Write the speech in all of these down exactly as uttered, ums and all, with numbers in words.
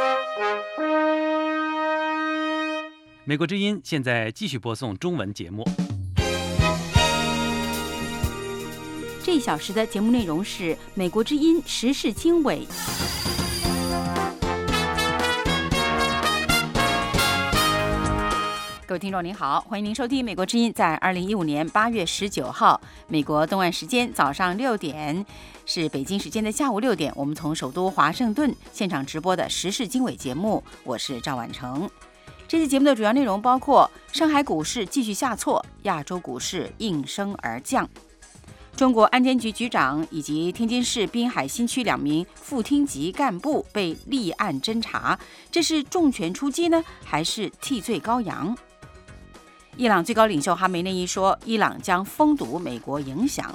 美国之音现在继续播送中文节目。 这一小时的节目内容是美国之音时事经纬。各位听众您好，欢迎您收听美国之音在二零一五年八月十九号美国东岸时间早上六点，是北京时间的下午六点，我们从首都华盛顿现场直播的时事经纬节目，我是赵婉成。这期节目的主要内容包括上海股市继续下挫，亚洲股市应声而降，中国安监局局长以及天津市滨海新区两名副厅级干部被立案侦查，这是重拳出击呢，还是替罪羔羊？伊朗最高领袖哈梅内伊说，伊朗将封堵美国影响。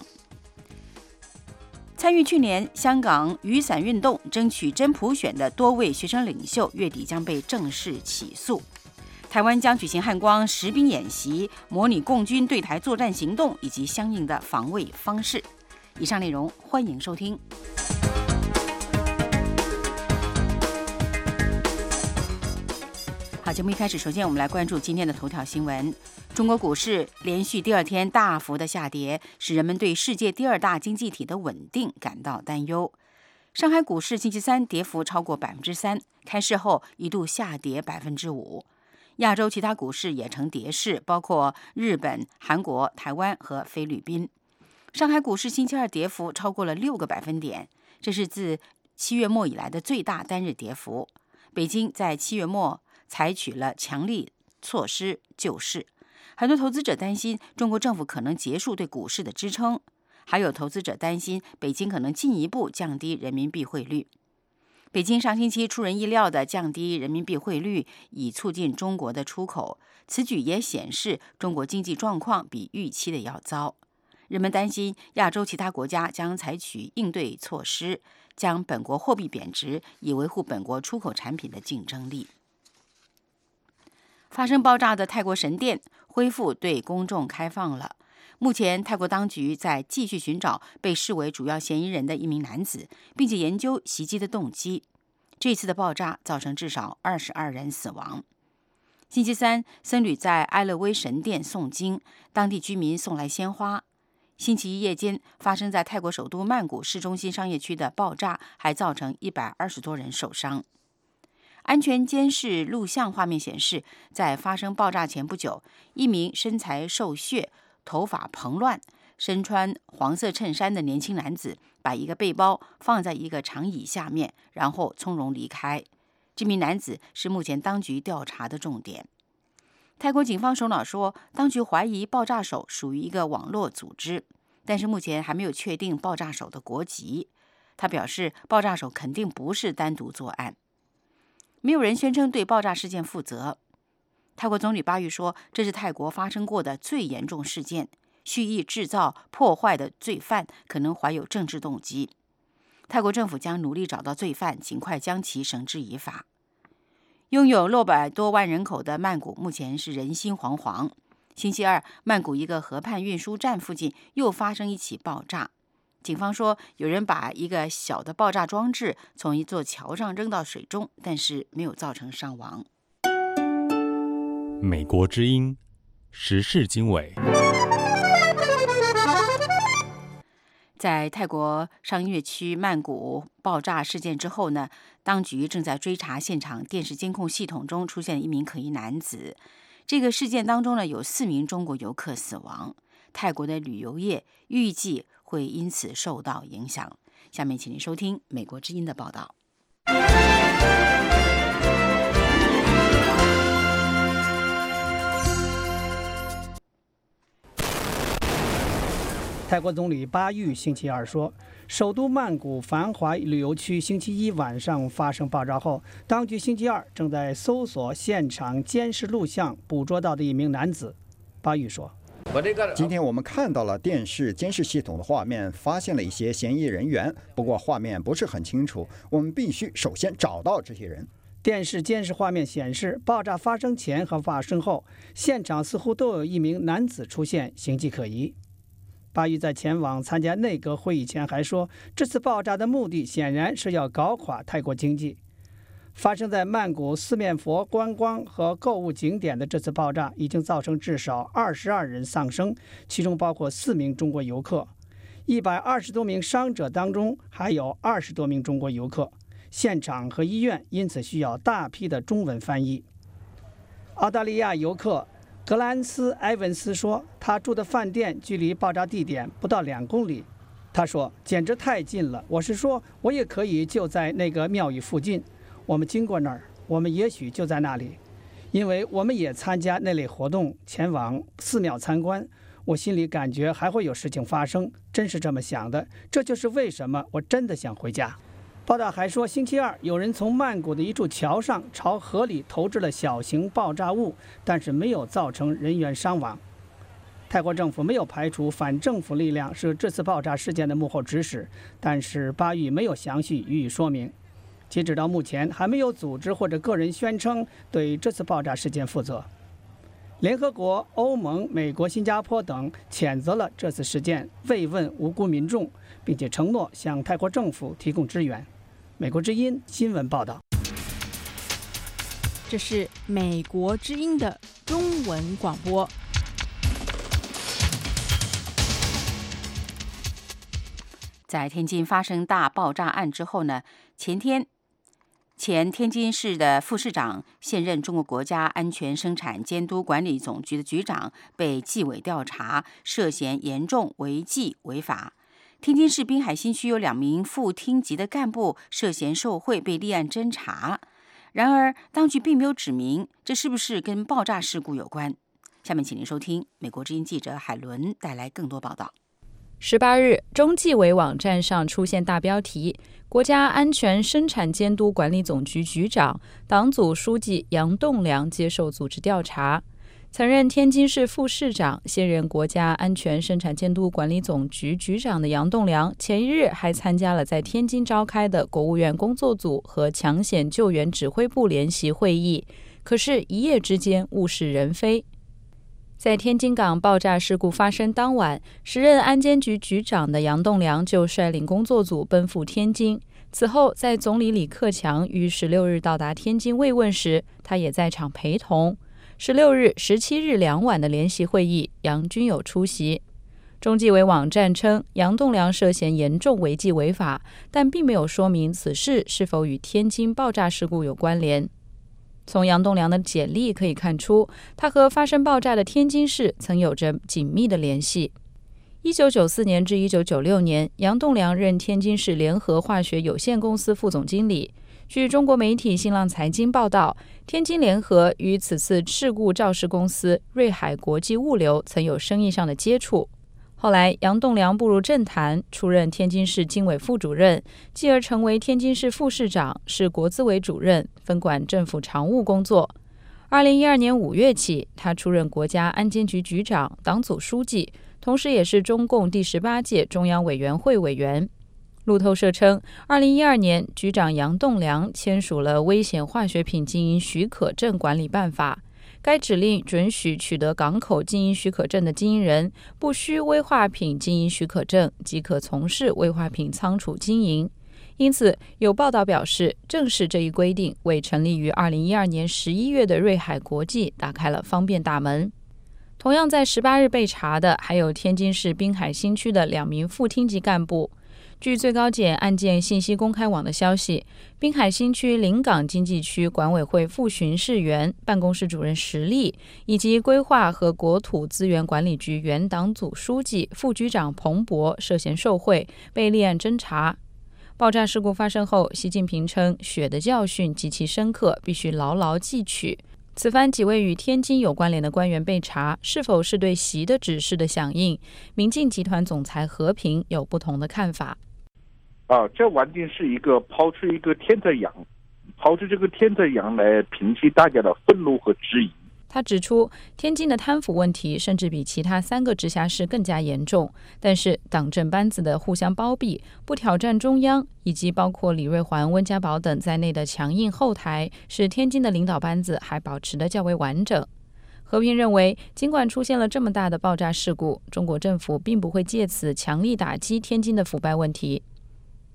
参与去年香港雨伞运动争取真普选的多位学生领袖，月底将被正式起诉。台湾将举行汉光实兵演习，模拟共军对台作战行动以及相应的防卫方式。以上内容欢迎收听。好，节目一开始，首先我们来关注今天的头条新闻。中国股市连续第二天大幅的下跌，使人们对世界第二大经济体的稳定感到担忧。上海股市星期三跌幅超过百分之三，开市后一度下跌百分之五。亚洲其他股市也呈跌势，包括日本、韩国、台湾和菲律宾。上海股市星期二跌幅超过了六个百分点，这是自七月末以来的最大单日跌幅。北京在七月末采取了强力措施救市，很多投资者担心中国政府可能结束对股市的支撑，还有投资者担心北京可能进一步降低人民币汇率。北京上星期出人意料地降低人民币汇率，以促进中国的出口，此举也显示中国经济状况比预期的要糟。人们担心亚洲其他国家将采取应对措施，将本国货币贬值，以维护本国出口产品的竞争力。发生爆炸的泰国神殿恢复对公众开放了。目前，泰国当局在继续寻找被视为主要嫌疑人的一名男子，并且研究袭击的动机。这次的爆炸造成至少二十二人死亡。星期三，僧侣在埃勒威神殿诵经，当地居民送来鲜花。星期一夜间发生在泰国首都曼谷市中心商业区的爆炸，还造成一百二十多人受伤。安全监视录像画面显示，在发生爆炸前不久，一名身材瘦削、头发蓬乱、身穿黄色衬衫的年轻男子把一个背包放在一个长椅下面，然后从容离开。这名男子是目前当局调查的重点。泰国警方首脑说，当局怀疑爆炸手属于一个网络组织，但是目前还没有确定爆炸手的国籍。他表示，爆炸手肯定不是单独作案。没有人宣称对爆炸事件负责。泰国总理巴育说，这是泰国发生过的最严重事件，蓄意制造破坏的罪犯可能怀有政治动机。泰国政府将努力找到罪犯，尽快将其绳之以法。拥有六百多万人口的曼谷目前是人心惶惶。星期二，曼谷一个河畔运输站附近又发生一起爆炸。警方说，有人把一个小的爆炸装置从一座桥上扔到水中，但是没有造成伤亡。 美国之音时事经纬。 在泰国商业区曼谷爆炸事件之后呢，当局正在追查现场电视监控系统中出现一名可疑男子。这个事件当中呢，有四名中国游客死亡。泰国的旅游业预计会因此受到影响。下面请您收听美国之音的报道。 泰国总理巴育星期二说，首都曼谷繁华旅游区星期一晚上发生爆炸后，当局星期二正在搜索现场监视录像捕捉到的一名男子。巴育说， 今天我们看到了电视监视系统的画面，发现了一些嫌疑人员，不过画面不是很清楚，我们必须首先找到这些人。 电视监视画面显示，爆炸发生前和发生后，现场似乎都有一名男子出现，形迹可疑。巴育在前往参加内阁会议前还说，这次爆炸的目的显然是要搞垮泰国经济。 发生在曼谷四面佛观光和购物景点的这次爆炸已经造成至少二十二人丧生，其中包括四名中国游客。一百二十多名伤者当中还有二十多名中国游客，现场和医院因此需要大批的中文翻译。澳大利亚游客格兰斯·埃文斯说，他住的饭店距离爆炸地点不到两公里。他说，简直太近了，我是说我也可以就在那个庙宇附近，我们经过那儿，我们也许就在那里，因为我们也参加那类活动，前往寺庙参观，我心里感觉还会有事情发生，真是这么想的，这就是为什么我真的想回家。报道还说，星期二有人从曼谷的一处桥上朝河里投掷了小型爆炸物，但是没有造成人员伤亡。泰国政府没有排除反政府力量是这次爆炸事件的幕后指使，但是巴育没有详细予以说明。截止到目前，还没有组织或者个人宣称对这次爆炸事件负责。联合国、欧盟、美国、新加坡等谴责了这次事件，慰问无辜民众，并且承诺向泰国政府提供支援。美国之音新闻报道。 这是美国之音的中文广播。 在天津发生大爆炸案之后呢，前天前天津市的副市长、现任中国国家安全生产监督管理总局的局长被纪委调查，涉嫌严重违纪违法。天津市滨海新区有两名副厅级的干部涉嫌受贿，被立案侦查。然而，当局并没有指明这是不是跟爆炸事故有关。下面请您收听美国之音记者海伦带来更多报道。 十八日，中纪委网站上出现大标题：国家安全生产监督管理总局局长、党组书记杨栋梁接受组织调查。曾任天津市副市长、现任国家安全生产监督管理总局局长的杨栋梁，前一日还参加了在天津召开的国务院工作组和抢险救援指挥部联席会议，可是，一夜之间物是人非。在天津港爆炸事故发生当晚，时任安监局局长的杨栋梁就率领工作组奔赴天津。此后，在总理李克强于十六日到达天津慰问时，他也在场陪同。十六日、十七日两晚的联席会议，杨均有出席。中纪委网站称，杨栋梁涉嫌严重违纪违法，但并没有说明此事是否与天津爆炸事故有关联。从杨栋梁的简历可以看出，他和发生爆炸的天津市曾有着紧密的联系。一九九四年至一九九六年，杨栋梁任天津市联合化学有限公司副总经理。据中国媒体新浪财经报道，天津联合与此次事故肇事公司瑞海国际物流曾有生意上的接触。后来，杨栋梁步入政坛，出任天津市经委副主任，继而成为天津市副市长，是国资委主任，分管政府常务工作。二零一二年五月起，他出任国家安监局局长、党组书记，同时也是中共第十八届中央委员会委员。路透社称，二零一二年，局长杨栋梁签署了危险化学品经营许可证管理办法。该指令准许取得港口经营许可证的经营人不需危化品经营许可证即可从事危化品仓储经营。因此，有报道表示，正是这一规定为成立于二零一二年十一月的瑞海国际打开了方便大门。同样在十八日被查的还有天津市滨海新区的两名副厅级干部。据最高检案件信息公开网的消息，滨海新区临港经济区管委会副巡视员、办公室主任石立，以及规划和国土资源管理局原党组书记、副局长彭博涉嫌受贿，被立案侦查。爆炸事故发生后，习近平称血的教训极其深刻，必须牢牢记取。此番几位与天津有关联的官员被查，是否是对习的指示的响应？民进集团总裁何平有不同的看法。 啊，这完全是一个抛出一个天择羊，抛出这个天择羊来平息大家的愤怒和质疑。 他指出，天津的贪腐问题甚至比其他三个直辖市更加严重，但是党政班子的互相包庇、不挑战中央，以及包括李瑞环、温家宝等在内的强硬后台，使天津的领导班子还保持得较为完整。和平认为，尽管出现了这么大的爆炸事故，中国政府并不会借此强力打击天津的腐败问题。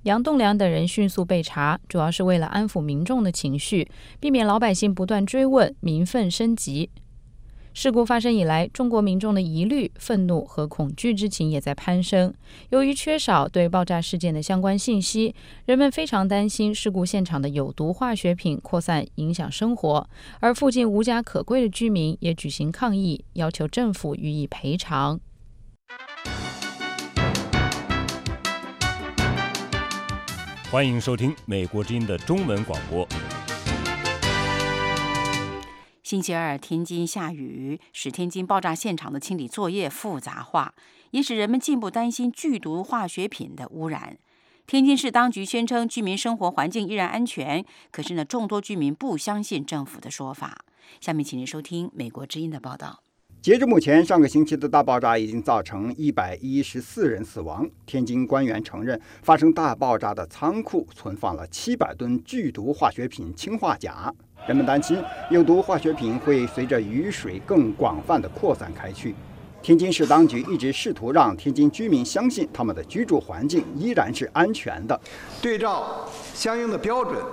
杨栋梁等人迅速被查，主要是为了安抚民众的情绪，避免老百姓不断追问，民愤升级。事故发生以来，中国民众的疑虑、愤怒和恐惧之情也在攀升。由于缺少对爆炸事件的相关信息，人们非常担心事故现场的有毒化学品扩散影响生活，而附近无家可归的居民也举行抗议，要求政府予以赔偿。 欢迎收听美国之音的中文广播。 星期二，天津下雨，使天津爆炸现场的清理作业复杂化，也使人们进一步担心剧毒化学品的污染。天津市当局宣称居民生活环境依然安全，可是呢，众多居民不相信政府的说法。下面请您收听美国之音的报道。 截至目前，上个星期的大爆炸已经造成一百一十四人死亡。天津官员承认，发生大爆炸的仓库存放了七百吨剧毒化学品氰化钾。人们担心有毒化学品会随着雨水更广泛地扩散开去。天津市当局一直试图让天津居民相信他们的居住环境依然是安全的。 对照相应的标准，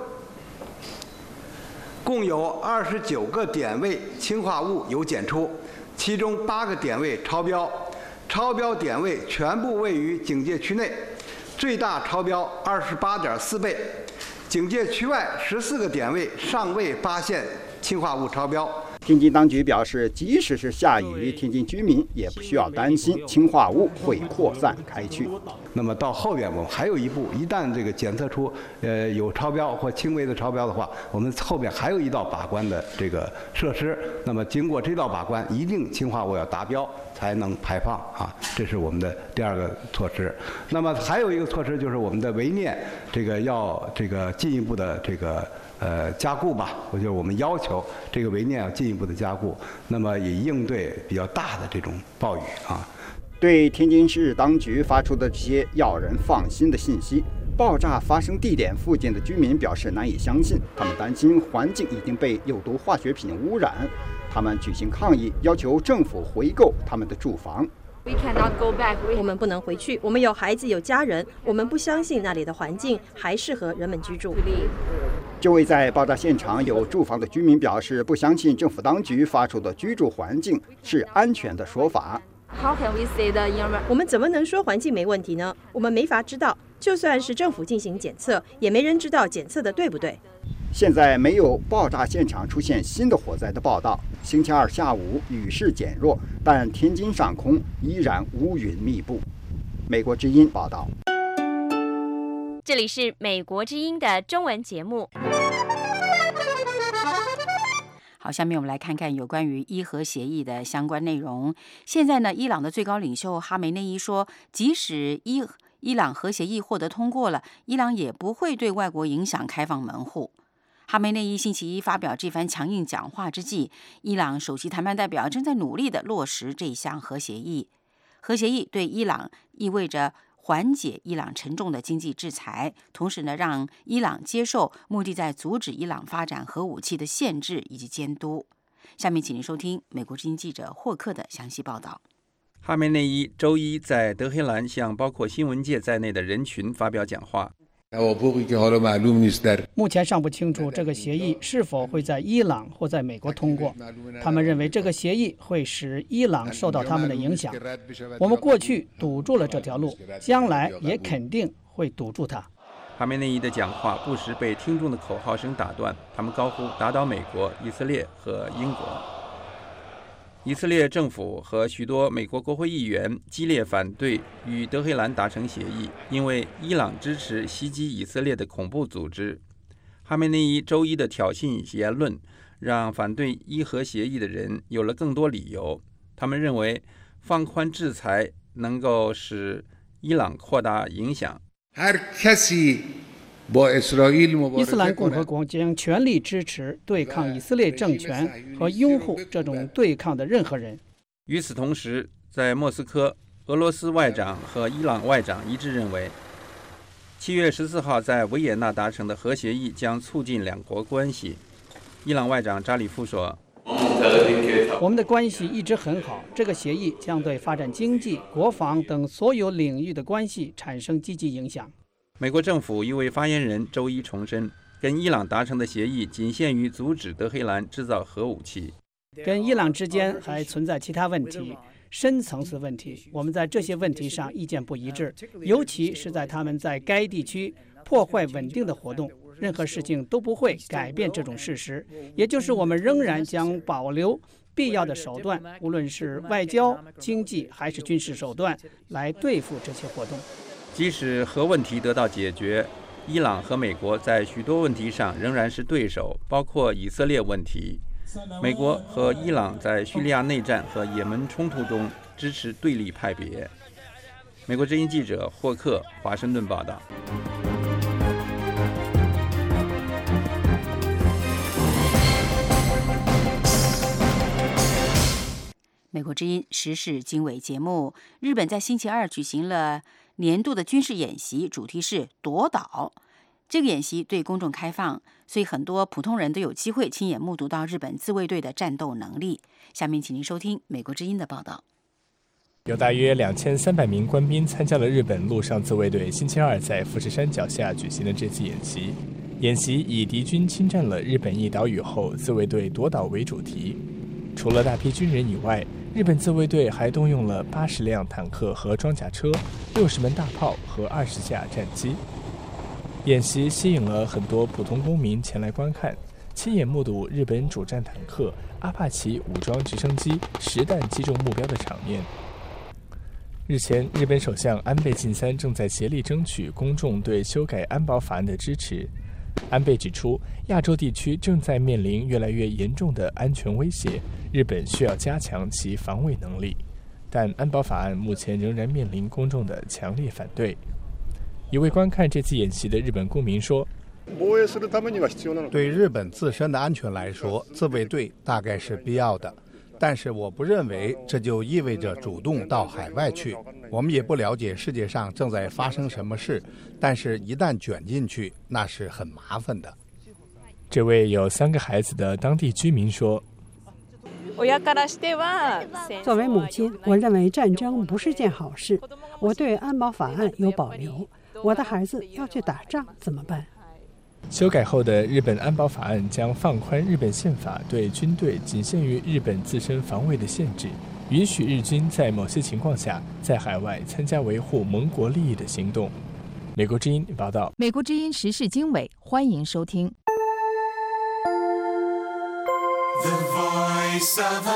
共有二十九个点位氰化物有检出，其中八个点位超标，超标点位全部位于警戒区内，最大超标二十八点四倍。警戒区外十四个点位尚未发现氰化物超标。 天津当局表示，即使是下雨，天津居民也不需要担心氰化物会扩散开去。 那么到后边我们还有一步，一旦这个检测出呃有超标或轻微的超标的话，我们后边还有一道把关的这个设施。那么经过这道把关，一定氰化物要达标才能排放啊，这是我们的第二个措施。那么还有一个措施就是我们的围念，这个要这个进一步的这个。呃，加固吧，我觉得我们要求这个围念要进一步的加固，那么以应对比较大的这种暴雨啊。 对天津市当局发出的这些要人放心的信息，爆炸发生地点附近的居民表示难以相信，他们担心环境已经被有毒化学品污染，他们举行抗议，要求政府回购他们的住房。 我们不能回去，我们有孩子有家人，我们不相信那里的环境还适合人们居住。 这位在爆炸现场有住房的居民表示，不相信政府当局发出的居住环境是安全的说法。 我们怎么能说环境没问题呢？我们没法知道，就算是政府进行检测，也没人知道检测的对不对。 现在没有爆炸现场出现新的火灾的报道。星期二下午雨势减弱，但天津上空依然乌云密布。美国之音报道。 这里是美国之音的中文节目。 好，下面我们来看看有关于伊核协议的相关内容。现在呢，伊朗的最高领袖哈梅内伊说，即使伊伊朗核协议获得通过了，伊朗也不会对外国影响开放门户。哈梅内伊星期一发表这番强硬讲话之际，伊朗首席谈判代表正在努力地落实这项核协议。核协议对伊朗意味着缓解伊朗沉重的经济制裁，同时呢，让伊朗接受目的在阻止伊朗发展核武器的限制以及监督。下面请您收听美国之音记者霍克的详细报道。 哈梅内伊周一在德黑兰向包括新闻界在内的人群发表讲话。 目前尚不清楚这个协议是否会在伊朗或在美国通过。他们认为这个协议会使伊朗受到他们的影响。我们过去堵住了这条路，将来也肯定会堵住它。 哈梅内伊的讲话不时被听众的口号声打断，他们高呼打倒美国、以色列和英国。以色列政府和许多美国国会议员激烈反对与德黑兰达成协议，因为伊朗支持袭击以色列的恐怖组织。哈梅内伊周一的挑衅言论让反对伊核协议的人有了更多理由。他们认为放宽制裁能够使伊朗扩大影响。 伊斯兰共和国将全力支持对抗以色列政权和拥护这种对抗的任何人。 与此同时，在莫斯科，俄罗斯外长和伊朗外长一致认为，七月十四号在维也纳达成的核协议将促进两国关系。伊朗外长扎里夫说， 我们的关系一直很好，这个协议将对发展经济、国防等所有领域的关系产生积极影响。 美国政府一位发言人周一重申，跟伊朗达成的协议仅限于阻止德黑兰制造核武器。 跟伊朗之间还存在其他问题，深层次问题。我们在这些问题上意见不一致，尤其是在他们在该地区破坏稳定的活动。任何事情都不会改变这种事实，也就是我们仍然将保留必要的手段，无论是外交、经济还是军事手段，来对付这些活动。 即使核问题得到解决，伊朗和美国在许多问题上仍然是对手，包括以色列问题。美国和伊朗在叙利亚内战和也门冲突中支持对立派别。美国之音记者霍克，华盛顿报道。 美国之音时事经纬节目，日本在星期二举行了年度的军事演习，主题是夺岛。这个演习对公众开放，所以很多普通人都有机会亲眼目睹到日本自卫队的战斗能力。下面请您收听美国之音的报道。 有大约两千三百名官兵参加了日本陆上自卫队星期二在富士山脚下举行的这次演习。演习以敌军侵占了日本一岛屿后，自卫队夺岛为主题。除了大批军人以外，日本自卫队还动用了八十辆坦克和装甲车、六十门大炮和二十架战机。演习吸引了很多普通公民前来观看，亲眼目睹日本主战坦克、阿帕奇武装直升机实弹击中目标的场面。日前，日本首相安倍晋三正在竭力争取公众对修改安保法案的支持。安倍指出，亚洲地区正在面临越来越严重的安全威胁，日本需要加强其防卫能力。但安保法案目前仍然面临公众的强烈反对。一位观看这次演习的日本公民说， 对日本自身的安全来说，自卫队大概是必要的，但是我不认为这就意味着主动到海外去。我们也不了解世界上正在发生什么事，但是一旦卷进去，那是很麻烦的。 这位有三个孩子的当地居民说， 作为母亲，我认为战争不是件好事，我对安保法案有保留。我的孩子要去打仗怎么办？ 修改后的日本安保法案将放宽日本宪法对军队仅限于日本自身防卫的限制，允许日军在某些情况下在海外参加维护盟国利益的行动。美国之音报道。 美国之音时事经纬，欢迎收听。 The Voice of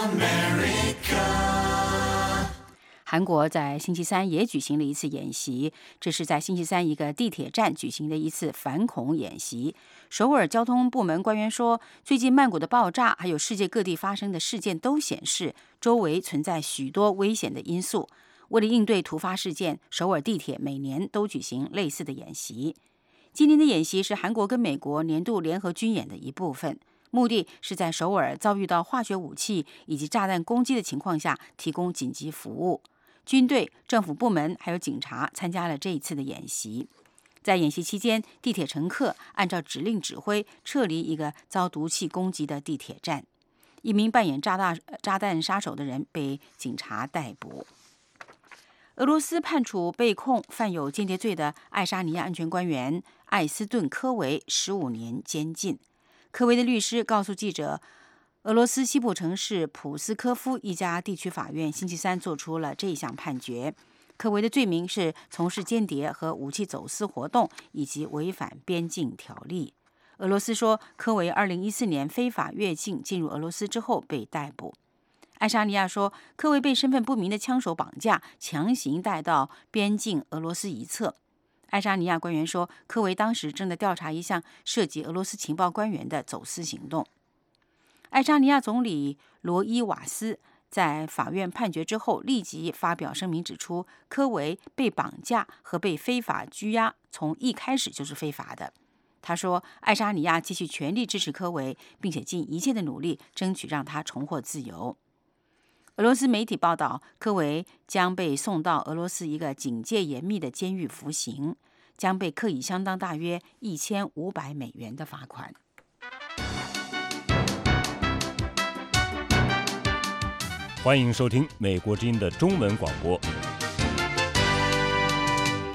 America。 韩国在星期三也举行了一次演习，这是在星期三一个地铁站举行的一次反恐演习。首尔交通部门官员说，最近曼谷的爆炸还有世界各地发生的事件都显示，周围存在许多危险的因素。为了应对突发事件，首尔地铁每年都举行类似的演习。今年的演习是韩国跟美国年度联合军演的一部分，目的是在首尔遭遇到化学武器以及炸弹攻击的情况下提供紧急服务。军队、政府部门还有警察参加了这一次的演习。在演习期间，地铁乘客按照指令指挥撤离一个遭毒气攻击的地铁站。一名扮演炸弹炸弹杀手的人被警察逮捕。俄罗斯判处被控犯有间谍罪的爱沙尼亚安全官员艾斯顿·科维十五年监禁。科维的律师告诉记者，俄罗斯西部城市普斯科夫一家地区法院星期三做出了这项判决。科维的罪名是从事间谍和武器走私活动，以及违反边境条例。俄罗斯说，科维二零一四年非法越境进入俄罗斯之后被逮捕。爱沙尼亚说，科维被身份不明的枪手绑架，强行带到边境俄罗斯一侧。爱沙尼亚官员说，科维当时正在调查一项涉及俄罗斯情报官员的走私行动。爱沙尼亚总理罗伊瓦斯在法院判决之后立即发表声明，指出科维被绑架和被非法拘押从一开始就是非法的。他说，爱沙尼亚继续全力支持科维，并且尽一切的努力争取让他重获自由。俄罗斯媒体报道，科维将被送到俄罗斯一个警戒严密的监狱服刑，将被课以相当大约一千五百美元的罚款。 欢迎收听美国之音的中文广播。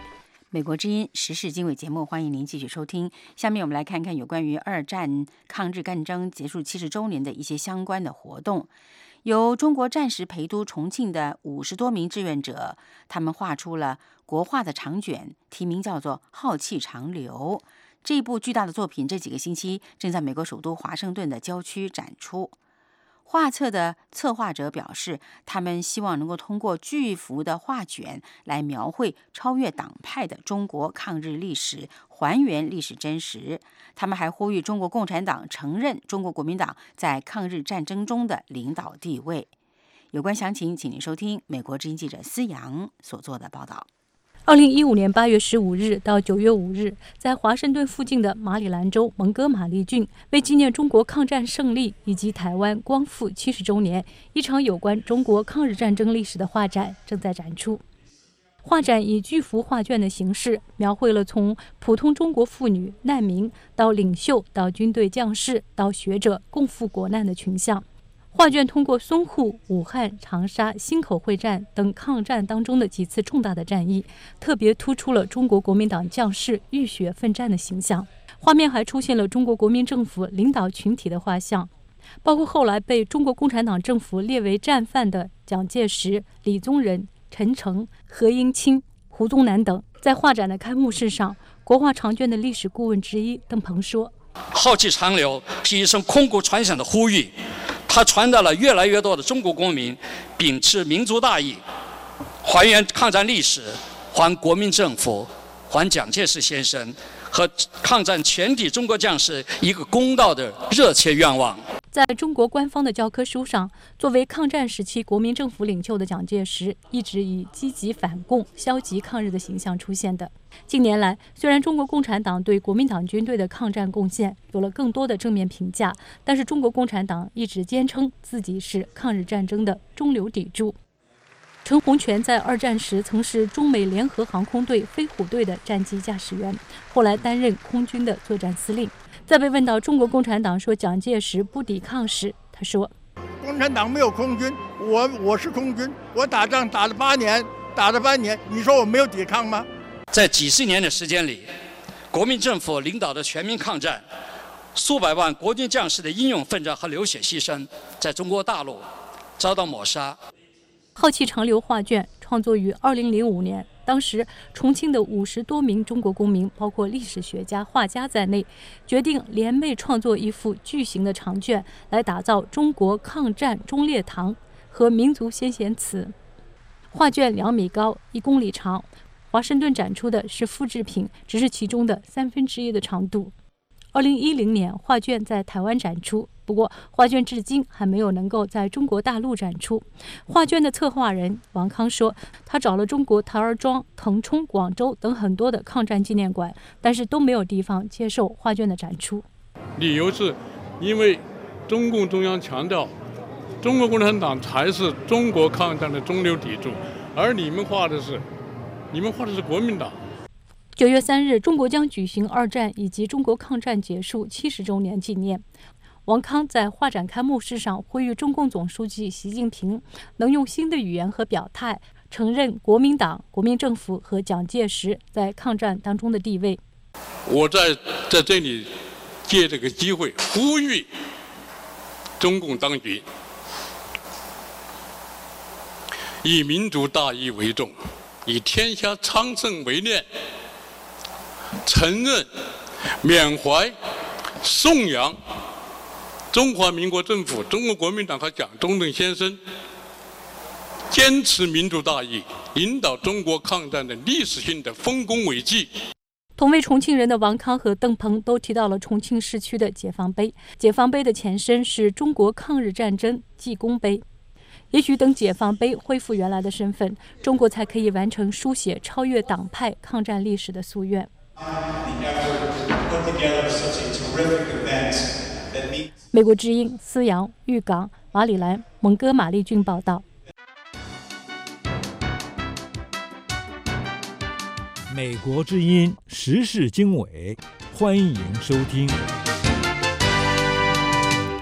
美国之音时事经纬节目，欢迎您继续收听。下面我们来看看有关于二战抗日战争结束七十周年的一些相关的活动。由中国战时陪都重庆的五十多名志愿者，他们画出了国画的长卷，题名叫做《浩气长流》。这一部巨大的作品这几个星期正在美国首都华盛顿的郊区展出。画册的策划者表示，他们希望能够通过巨幅的画卷来描绘超越党派的中国抗日历史，还原历史真实。他们还呼吁中国共产党承认中国国民党在抗日战争中的领导地位。有关详情，请您收听美国之音记者思阳所做的报道。 二零一五年八月十五日到九月五日，在华盛顿附近的马里兰州蒙哥马利郡，为纪念中国抗战胜利以及台湾光复七十周年，一场有关中国抗日战争历史的画展正在展出。画展以巨幅画卷的形式，描绘了从普通中国妇女、难民到领袖、到军队将士、到学者共赴国难的群像。画卷通过淞沪、武汉、长沙、忻口会战等抗战当中的几次重大的战役，特别突出了中国国民党将士浴血奋战的形象。画面还出现了中国国民政府领导群体的画像，包括后来被中国共产党政府列为战犯的蒋介石、李宗仁、陈诚、何应钦、胡宗南等。在画展的开幕式上，国画长卷的历史顾问之一邓鹏说：“ 浩气长流是一声空谷传响的呼吁。”它传达了越来越多的中国公民秉持民族大义，还原抗战历史，还国民政府，还蒋介石先生和抗战全体中国将士一个公道的热切愿望。 在中国官方的教科书上，作为抗战时期国民政府领袖的蒋介石一直以积极反共、消极抗日的形象出现的。近年来，虽然中国共产党对国民党军队的抗战贡献有了更多的正面评价，但是中国共产党一直坚称自己是抗日战争的中流砥柱。陈洪泉在二战时曾是中美联合航空队飞虎队的战机驾驶员，后来担任空军的作战司令。在被问到中国共产党说蒋介石不抵抗时，他说：“ 共产党没有空军，我我是空军，我打仗打了八年，打了八年，你说我没有抵抗吗？” 在几十年的时间里，国民政府领导的全民抗战，数百万国军将士的英勇奋战和流血牺牲，在中国大陆遭到抹杀。 浩气长流画卷创作于二零零五年，当时重庆的五十多名中国公民，包括历史学家、画家在内，决定联袂创作一幅巨型的长卷，来打造中国抗战忠烈堂和民族先贤祠。画卷两米高，一公里长。华盛顿展出的是复制品，只是其中的三分之一的长度。二零一零年，画卷在台湾展出，不过画卷至今还没有能够在中国大陆展出。画卷的策划人王康说，他找了中国台儿庄、腾冲、广州等很多的抗战纪念馆，但是都没有地方接受画卷的展出。 理由是因为中共中央强调中国共产党才是中国抗战的中流砥柱，而你们画的是你们画的是国民党。 九月三日，中国将举行二战以及中国抗战结束七十周年纪念。王康在画展开幕式上呼吁中共总书记习近平能用新的语言和表态，承认国民党、国民政府和蒋介石在抗战当中的地位。 我在在这里借这个机会呼吁中共当局以民族大义为重，以天下昌盛为念，承认、缅怀、颂扬中华民国政府、中国国民党和蒋中正先生坚持民族大义，领导中国抗战的历史性的丰功伟绩。 同为重庆人的王康和邓鹏都提到了重庆市区的解放碑。解放碑的前身是中国抗日战争记功碑。也许等解放碑恢复原来的身份，中国才可以完成书写超越党派抗战历史的夙愿。美国之音思阳、玉港、马里兰、蒙哥马利郡报道。 美国之音时事经纬，欢迎收听。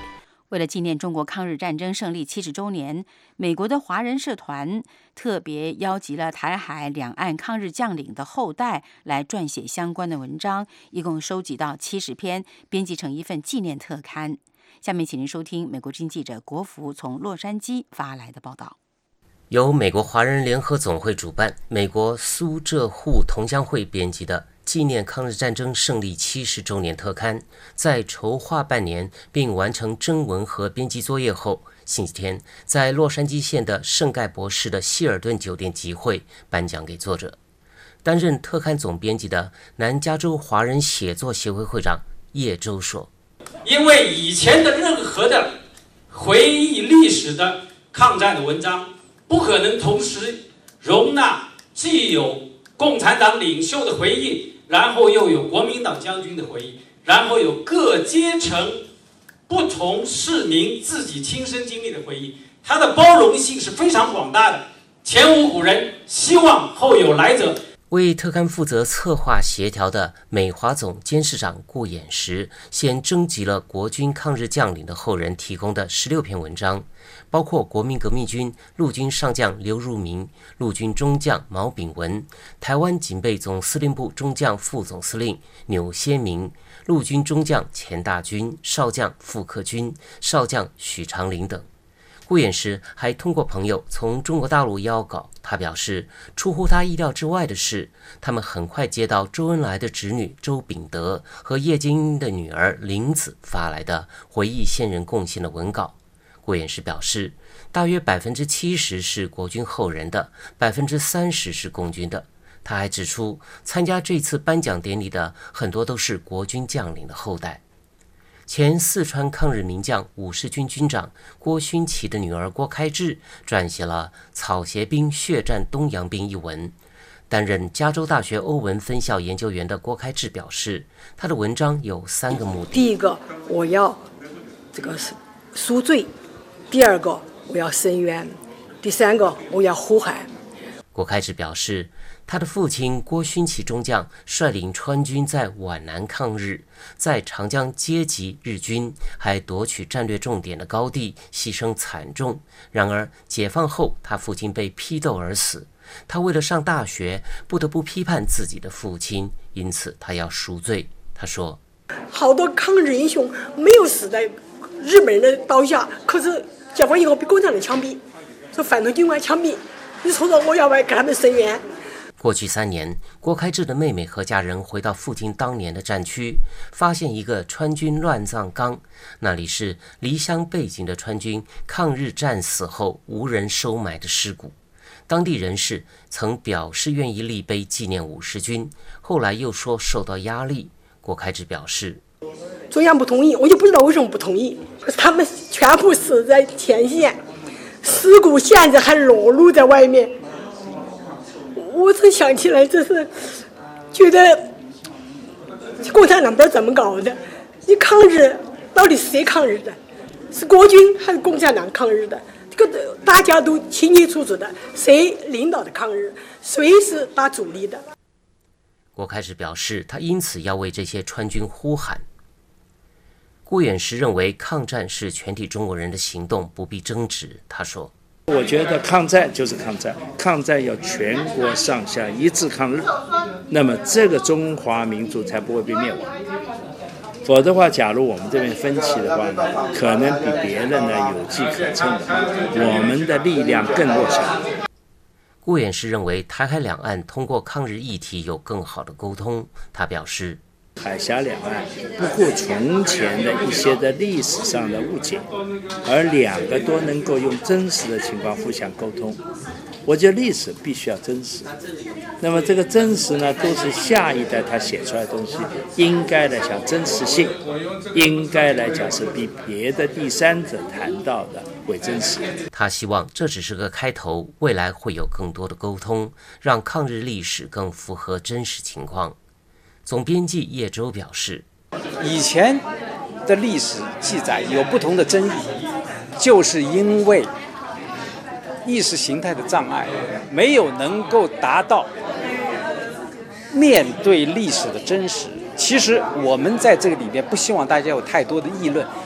为了纪念中国抗日战争胜利七十周年，美国的华人社团特别邀集了台海两岸抗日将领的后代来撰写相关的文章，一共收集到七十篇，编辑成一份纪念特刊。下面请您收听美国之音记者国福从洛杉矶发来的报道。 由美国华人联合总会主办，美国苏浙沪同乡会编辑的纪念抗日战争胜利七十周年特刊，在筹划半年并完成征文和编辑作业后，星期天在洛杉矶县的圣盖博士的希尔顿酒店集会颁奖给作者。担任特刊总编辑的南加州华人写作协会会长叶周说：“ 因为以前的任何的回忆历史的抗战的文章，不可能同时容纳既有共产党领袖的回忆，然后又有国民党将军的回忆，然后有各阶层不同市民自己亲身经历的回忆，它的包容性是非常广大的，前无古人，希望后有来者。” 为特刊负责策划协调的美华总监事长顾衍时，先征集了国军抗日将领的后人提供的十六篇文章，包括国民革命军陆军上将刘如明、陆军中将毛炳文、台湾警备总司令部中将副总司令钮先明、陆军中将钱大钧、少将傅克军、少将许长林等。顾衍时还通过朋友从中国大陆邀稿，他表示，出乎他意料之外的是，他们很快接到周恩来的侄女周秉德和叶剑英的女儿林子发来的回忆先人贡献的文稿。顾衍时表示，大约百分之七十是国军后人的，百分之三十是共军的。他还指出，参加这次颁奖典礼的很多都是国军将领的后代。前四川抗日名将五十军军长郭勋祺的女儿郭开智撰写了《草鞋兵血战东洋兵》一文。担任加州大学欧文分校研究员的郭开智表示，他的文章有三个目的： 第一个，我要这个赎罪；第二个，我要申冤；第三个，我要呼喊。 郭开智表示，他的父亲郭勋祺中将率领川军在皖南抗日，在长江接击日军，还夺取战略重点的高地，牺牲惨重。然而解放后，他父亲被批斗而死。他为了上大学，不得不批判自己的父亲，因此他要赎罪。他说， 好多抗日英雄没有死在日本人的刀下，可是解放以后被共产党枪毙，说反动军官枪毙，你说说我要不要给他们申冤？ 过去三年，郭开智的妹妹和家人回到父亲当年的战区，发现一个川军乱葬岗，那里是离乡背井的川军抗日战死后无人收埋的尸骨。当地人士曾表示愿意立碑纪念五十军，后来又说受到压力。郭开智表示， 中央不同意，我就不知道为什么不同意。可是他们全部死在前线，尸骨现在还裸露在外面。我才想起来，这是觉得共产党不知道怎么搞的。你抗日到底是谁抗日的？是国军还是共产党抗日的？这个大家都清清楚楚的，谁领导的抗日，谁是打主力的。 郭开智表示，他因此要为这些川军呼喊。顾衍时认为，抗战是全体中国人的行动，不必争执。他说， 我觉得抗战就是抗战，抗战要全国上下一致抗日，那么这个中华民族才不会被灭亡。否则的话，假如我们这边分歧的话呢，可能比别人呢有机可乘的话，我们的力量更弱小。 顾衍时认为，台海两岸通过抗日议题有更好的沟通。他表示， 海峡两岸不顾从前的一些的历史上的误解，而两个都能够用真实的情况互相沟通。我觉得历史必须要真实，那么这个真实呢，都是下一代他写出来的东西，应该来讲真实性，应该来讲是比别的第三者谈到的为真实。 他希望这只是个开头，未来会有更多的沟通，让抗日历史更符合真实情况。总编辑叶周表示， 以前的历史记载有不同的争议，就是因为意识形态的障碍，没有能够达到面对历史的真实。其实我们在这个里面不希望大家有太多的议论，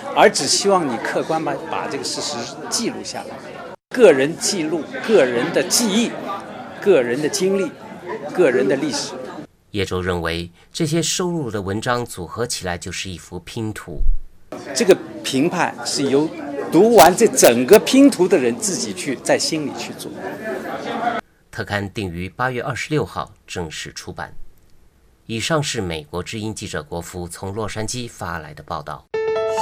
而只希望你客观把把这个事实记录下来，个人记录个人的记忆、个人的经历、个人的历史。 叶舟认为，这些收录的文章组合起来就是一幅拼图。 这个评判是由读完这整个拼图的人自己去在心里去做。 特刊定于八月二十六号正式出版。以上是美国之音记者国福从洛杉矶发来的报道。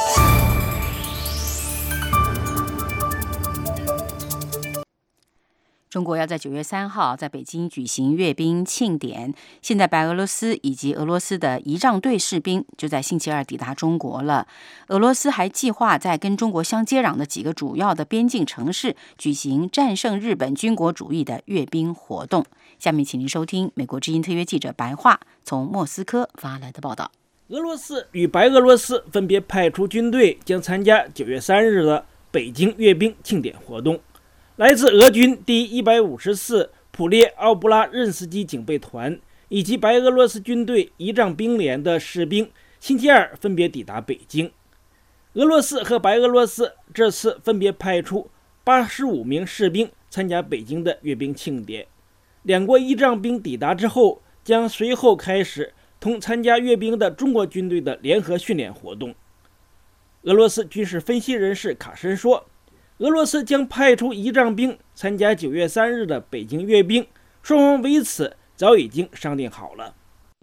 中国要在九月三号在北京举行阅兵庆典，现在白俄罗斯以及俄罗斯的仪仗队士兵就在星期二抵达中国了。俄罗斯还计划在跟中国相接壤的几个主要的边境城市举行战胜日本军国主义的阅兵活动。下面请您收听美国之音特约记者白桦从莫斯科发来的报道。 俄罗斯与白俄罗斯分别派出军队，将参加九月三日的北京阅兵庆典活动。来自俄军第一百五十四普列奥布拉任斯基警备团以及白俄罗斯军队仪仗兵连的士兵，星期二分别抵达北京。俄罗斯和白俄罗斯这次分别派出八十五名士兵参加北京的阅兵庆典。两国仪仗兵抵达之后，将随后开始同参加阅兵的中国军队的联合训练活动。俄罗斯军事分析人士卡申说，俄罗斯将派出仪仗兵参加九月三日的北京阅兵，双方为此早已经商定好了。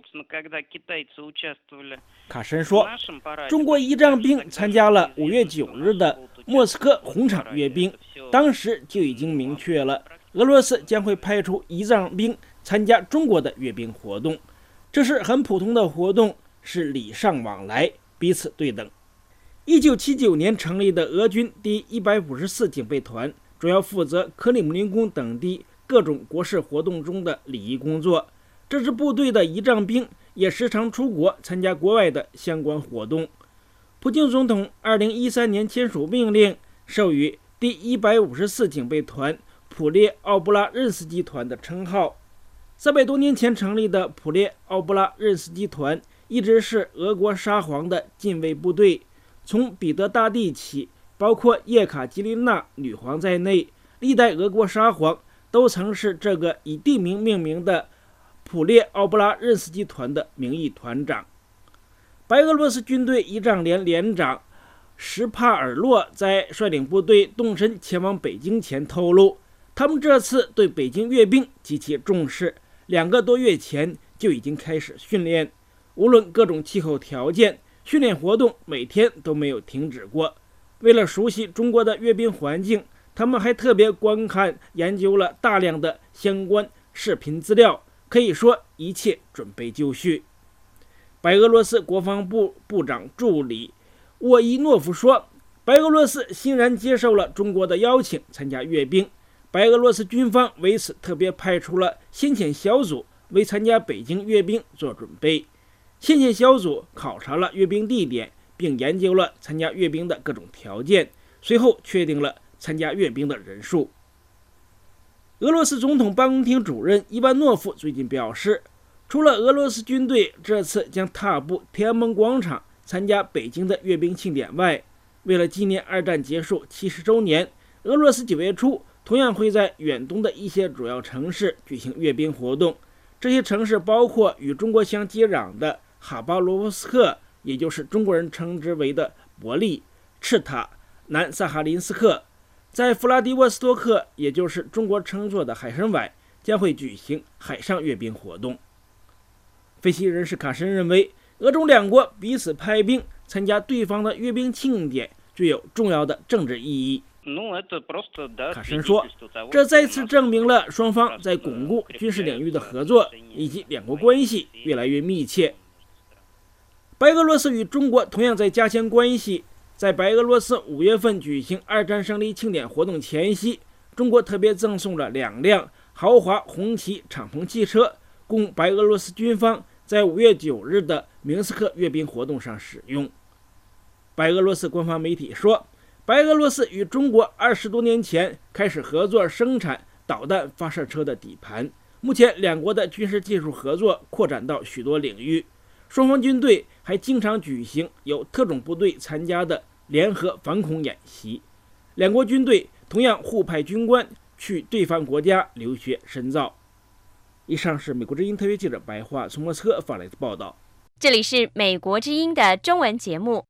卡申说，中国仪仗兵参加了五月九日的莫斯科红场阅兵，当时就已经明确了俄罗斯将会派出仪仗兵参加中国的阅兵活动，这是很普通的活动，是礼尚往来，彼此对等。一九七九年成立的俄军第一百五十四警备团，主要负责克里姆林宫等地各种国事活动中的礼仪工作。这支部队的仪仗兵也时常出国参加国外的相关活动。普京总统二零一三年签署命令，授予第一百五十四警备团普列奥布拉任斯基团的称号。三百多年前成立的普列奥布拉任斯基团一直是俄国沙皇的禁卫部队。从彼得大帝起，包括叶卡捷琳娜女皇在内，历代俄国沙皇都曾是这个以地名命名的普列奥布拉任斯基团的名义团长。白俄罗斯军队仪仗连连长什帕尔洛在率领部队动身前往北京前透露，他们这次对北京阅兵极其重视，两个多月前就已经开始训练，无论各种气候条件，训练活动每天都没有停止过。为了熟悉中国的阅兵环境，他们还特别观看研究了大量的相关视频资料，可以说一切准备就绪。白俄罗斯国防部部长助理沃伊诺夫说，白俄罗斯欣然接受了中国的邀请参加阅兵，白俄罗斯军方为此特别派出了先遣小组为参加北京阅兵做准备。先遣小组考察了阅兵地点，并研究了参加阅兵的各种条件，随后确定了参加阅兵的人数。俄罗斯总统办公厅主任伊万诺夫最近表示，除了俄罗斯军队这次将踏步天安门广场参加北京的阅兵庆典外，为了纪念二战结束七十周年，俄罗斯九月初同样会在远东的一些主要城市举行阅兵活动。这些城市包括与中国相接壤的哈巴罗夫斯克，也就是中国人称之为的伯利、赤塔、南萨哈林斯克。在弗拉迪沃斯托克，也就是中国称作的海参崴，将会举行海上阅兵活动。分析人士卡申认为，俄中两国彼此派兵参加对方的阅兵庆典，具有重要的政治意义。卡申说，这再次证明了双方在巩固军事领域的合作，以及两国关系越来越密切。白俄罗斯与中国同样在加强关系。在白俄罗斯五月份举行二战胜利庆典活动前夕，中国特别赠送了两辆豪华红旗敞篷汽车，供白俄罗斯军方在五月九日的明斯克阅兵活动上使用。白俄罗斯官方媒体说，白俄罗斯与中国二十多年前开始合作生产导弹发射车的底盘，目前两国的军事技术合作扩展到许多领域。双方军队还经常举行由特种部队参加的联合反恐演习。两国军队同样互派军官去对方国家留学深造。以上是美国之音特约记者白桦从莫斯科发来的报道。 这里是美国之音的中文节目。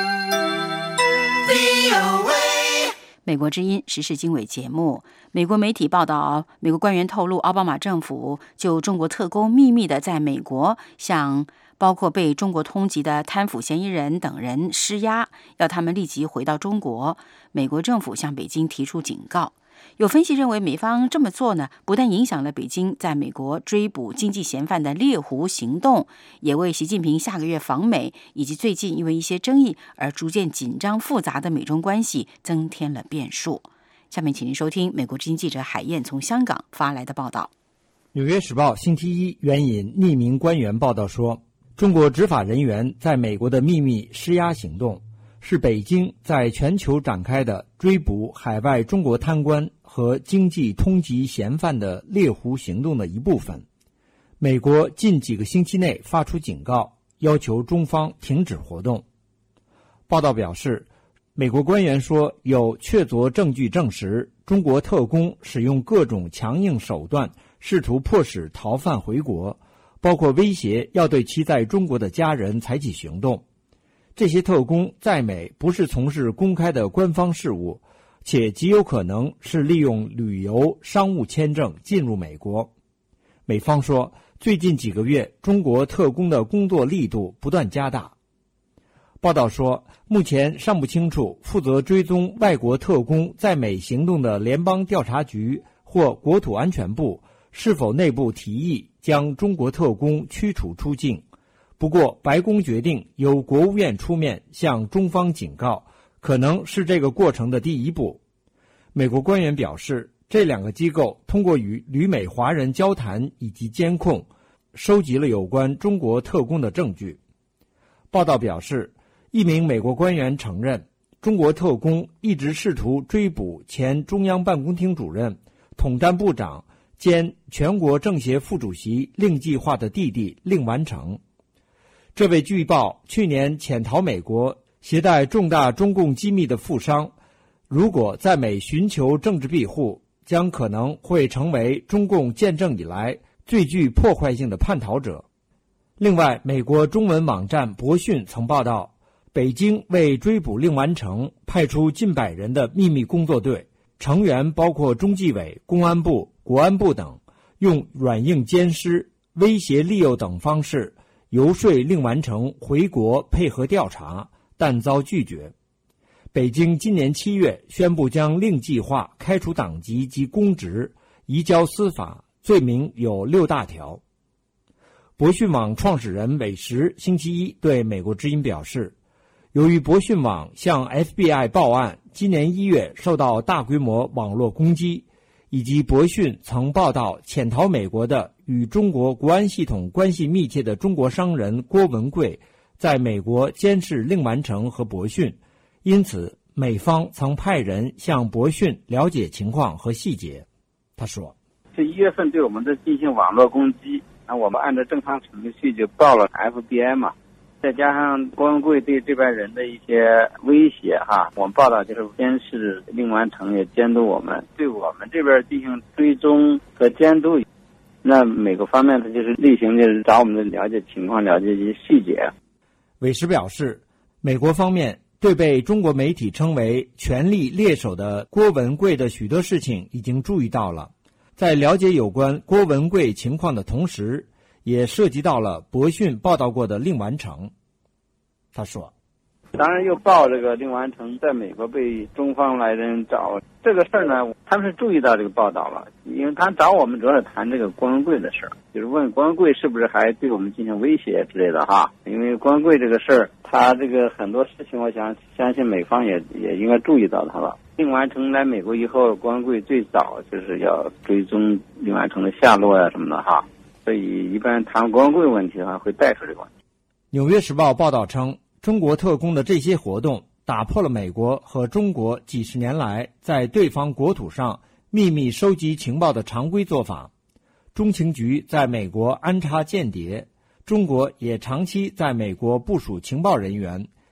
美国之音时事经纬节目，美国媒体报道，美国官员透露，奥巴马政府就中国特工秘密的在美国向包括被中国通缉的贪腐嫌疑人等人施压，要他们立即回到中国。美国政府向北京提出警告。有分析认为，美方这么做呢，不但影响了北京在美国追捕经济嫌犯的猎狐行动，也为习近平下个月访美以及最近因为一些争议而逐渐紧张复杂的美中关系增添了变数。下面请您收听美国之音记者海燕从香港发来的报道。 纽约时报星期一援引匿名官员报道说，中国执法人员在美国的秘密施压行动是北京在全球展开的追捕海外中国贪官和经济通缉嫌犯的猎狐行动的一部分。美国近几个星期内发出警告，要求中方停止活动。报道表示，美国官员说，有确凿证据证实，中国特工使用各种强硬手段，试图迫使逃犯回国，包括威胁要对其在中国的家人采取行动。这些特工在美不是从事公开的官方事务，且极有可能是利用旅游、商务签证进入美国。美方说，最近几个月，中国特工的工作力度不断加大。报道说，目前尚不清楚负责追踪外国特工在美行动的联邦调查局或国土安全部是否内部提议将中国特工驱逐出境。不过，白宫决定由国务院出面向中方警告，可能是这个过程的第一步。美国官员表示，这两个机构通过与旅美华人交谈以及监控，收集了有关中国特工的证据。报道表示，一名美国官员承认，中国特工一直试图追捕前中央办公厅主任、统战部长兼全国政协副主席令计划的弟弟令完成。这位据报去年潜逃美国、携带重大中共机密的富商，如果在美寻求政治庇护，将可能会成为中共建政以来最具破坏性的叛逃者。另外，美国中文网站博讯曾报道，北京为追捕令完成派出近百人的秘密工作队，成员包括中纪委、公安部、国安部等，用软硬兼施、威胁利诱等方式游说令完成回国配合调查，但遭拒绝。北京今年七月宣布将令计划开除党籍及公职，移交司法，罪名有六大条。博讯网创始人韦石星期一对美国之音表示，由于博讯网向 F B I 报案，今年一月受到大规模网络攻击，以及博讯曾报道潜逃美国的与中国国安系统关系密切的中国商人郭文贵在美国监视令完成和博讯，因此美方曾派人向博讯了解情况和细节。他说， 这一月份对我们的进行网络攻击，那我们按照正常程序就报了 F B I 嘛，再加上郭文贵对这边人的一些威胁哈，我们报道就是监视令完成，也监督我们，对我们这边进行追踪和监督。那美国方面他就是例行就是找我们了解情况，了解一些细节。 韦石表示，美国方面对被中国媒体称为权力猎手的郭文贵的许多事情已经注意到了，在了解有关郭文贵情况的同时，也涉及到了博讯报道过的令完成。他说， 当然又报这个令完成在美国被中方来人找这个事儿呢，他们是注意到这个报道了，因为他找我们主要是谈这个郭文贵的事儿，就是问郭文贵是不是还对我们进行威胁之类的哈。因为郭文贵这个事儿，他这个很多事情，我想相信美方也也应该注意到他了。令完成来美国以后，郭文贵最早就是要追踪令完成的下落呀、啊、什么的哈，所以一般谈郭文贵问题的话，会带出这个问题。 纽约时报报道称，中国特工的这些活动打破了美国和中国几十年来在对方国土上秘密收集情报的常规做法。中情局在美国安插间谍，中国也长期在美国部署情报人员，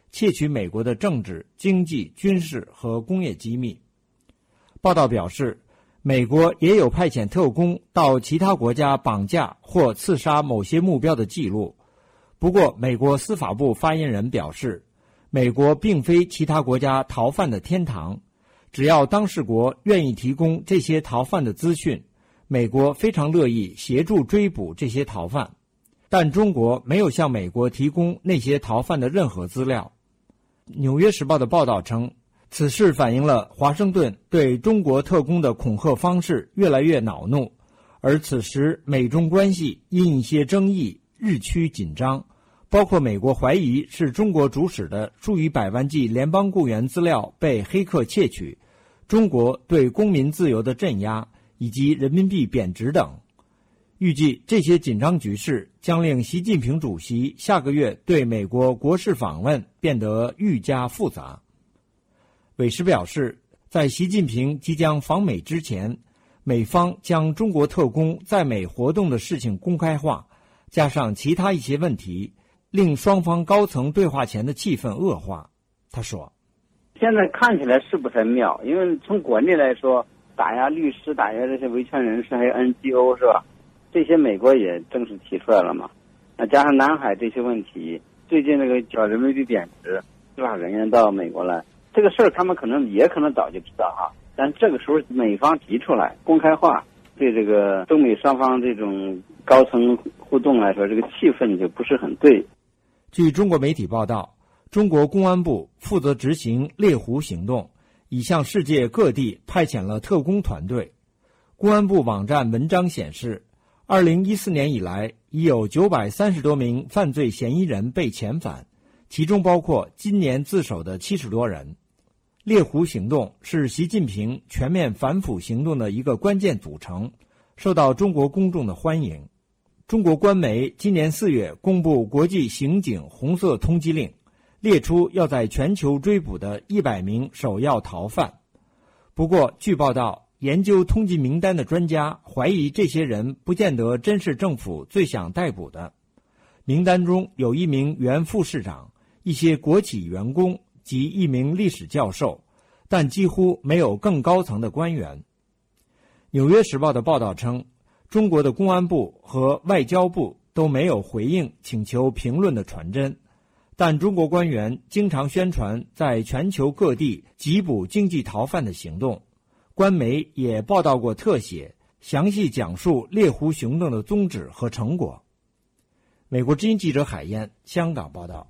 窃取美国的政治、经济、军事和工业机密。报道表示，美国也有派遣特工到其他国家绑架或刺杀某些目标的记录。不过，美国司法部发言人表示，美国并非其他国家逃犯的天堂，只要当事国愿意提供这些逃犯的资讯，美国非常乐意协助追捕这些逃犯。但中国没有向美国提供那些逃犯的任何资料。纽约时报的报道称，此事反映了华盛顿对中国特工的恐吓方式越来越恼怒，而此时美中关系因一些争议日趋紧张，包括美国怀疑是中国主使的数以百万计联邦雇员资料被黑客窃取，中国对公民自由的镇压，以及人民币贬值等。预计这些紧张局势将令习近平主席下个月对美国国事访问变得愈加复杂。韦时表示，在习近平即将访美之前，美方将中国特工在美活动的事情公开化，加上其他一些问题，令双方高层对话前的气氛恶化。他说， 现在看起来是不太妙，因为从国内来说，打压律师、打压这些维权人士还有 N G O 是吧，这些美国也正式提出来了嘛。那加上南海这些问题，最近那个叫人民币贬值，司法人员到美国来，这个事儿他们可能也可能早就知道哈，但这个时候美方提出来公开化，对这个中美双方这种高层互动来说，这个气氛就不是很对。 据中国媒体报道，中国公安部负责执行猎狐行动，已向世界各地派遣了特工团队。公安部网站文章显示，二零一四年以来，已有九百三十多名犯罪嫌疑人被遣返，其中包括今年自首的七十多人。猎狐行动是习近平全面反腐行动的一个关键组成，受到中国公众的欢迎。中国官媒今年四月公布国际刑警红色通缉令，列出要在全球追捕的一百名首要逃犯。不过，据报道，研究通缉名单的专家怀疑这些人不见得真是政府最想逮捕的。名单中有一名原副市长、一些国企员工及一名历史教授，但几乎没有更高层的官员。纽约时报的报道称，中国的公安部和外交部都没有回应请求评论的传真，但中国官员经常宣传在全球各地缉捕经济逃犯的行动。官媒也报道过特写，详细讲述猎狐行动的宗旨和成果。美国之音记者海燕，香港报道。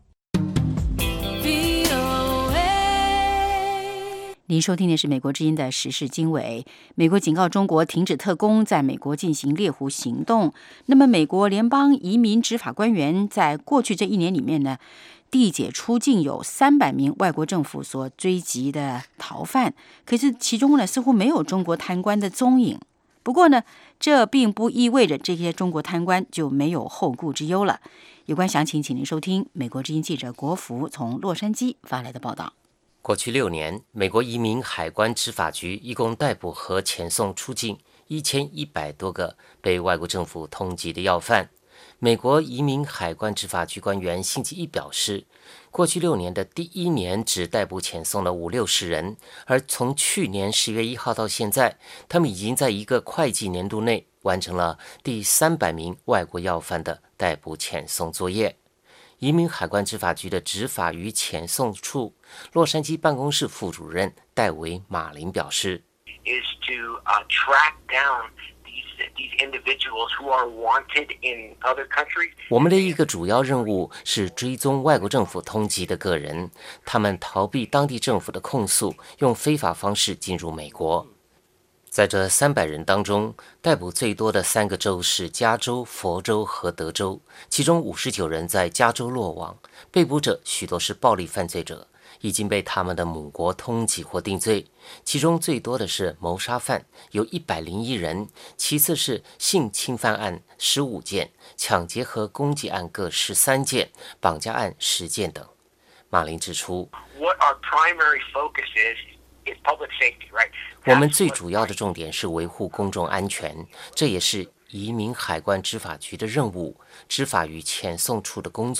您收听的是美国之音的时事经纬。美国警告中国停止特工在美国进行猎狐行动。那么，美国联邦移民执法官员在过去这一年里面呢，缔解出境有三百名外国政府所追缉的逃犯，可是其中呢似乎没有中国贪官的踪影。不过呢，这并不意味着这些中国贪官就没有后顾之忧了。有关详情，请您收听美国之音记者国福从洛杉矶发来的报道。 过去六年，美国移民海关执法局一共逮捕和遣送出境一千一百多个被外国政府通缉的要犯。美国移民海关执法局官员星期一表示，过去六年的第一年只逮捕遣送了五六十人，而从去年十月一号到现在，他们已经在一个会计年度内完成了第三百名外国要犯的逮捕遣送作业。移民海关执法局的执法与遣送处洛杉矶办公室副主任戴维·马林表示， is to uh, track down these, these individuals who are wanted in other countries. 我们的一个主要任务是追踪外国政府通缉的个人，他们逃避当地政府的控诉，用非法方式进入美国。在这三百人当中，逮捕最多的三个州是加州、佛州和德州，其中五十九人在加州落网。被捕者许多是暴力犯罪者，已经被他们的母国通缉或定罪，其中最多的是谋杀犯，有一百零一人，其次是性侵犯案十五件，抢劫和攻击案各十三件，绑架案十件等。马林指出， What our primary focus is is public safety, right? 我们最主要的重点是维护公众安全，这也是移民海关执法局的任务。执法与遣送处的工作